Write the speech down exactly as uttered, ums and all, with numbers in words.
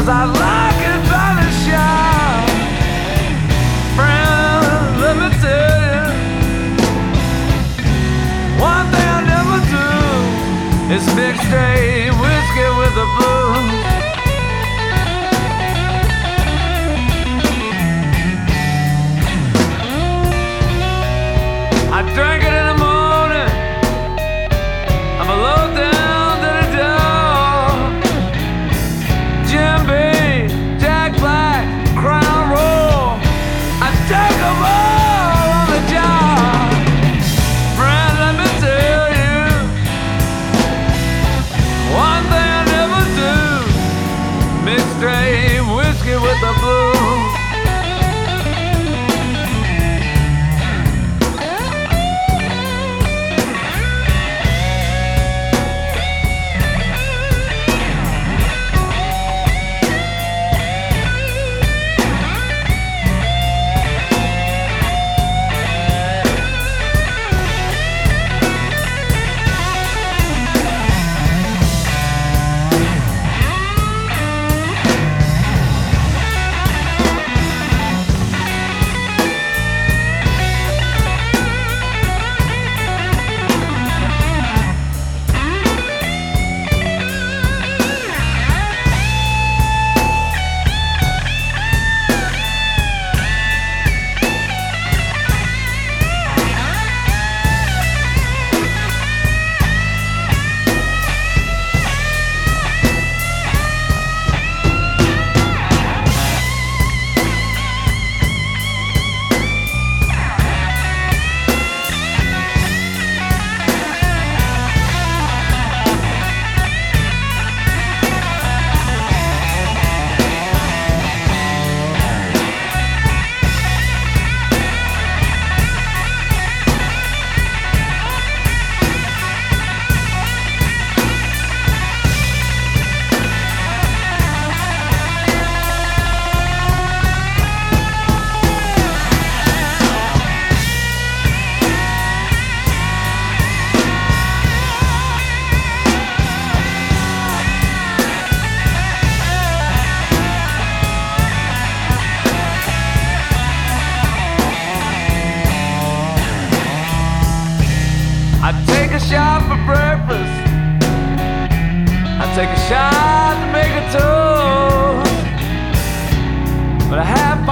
'cause I like it by the shot. Friend, let me tell you, one thing I never do is mix straight whiskey with the blues. I drink it in the morning, I'm a low down to the door. Jim Beam, Jack Black, Crown Royal, I take them all on the job. Friend, let me tell you, one thing I never do, mix straight whiskey with the blues. I take a shot for breakfast, I take a shot to make a toast, but I have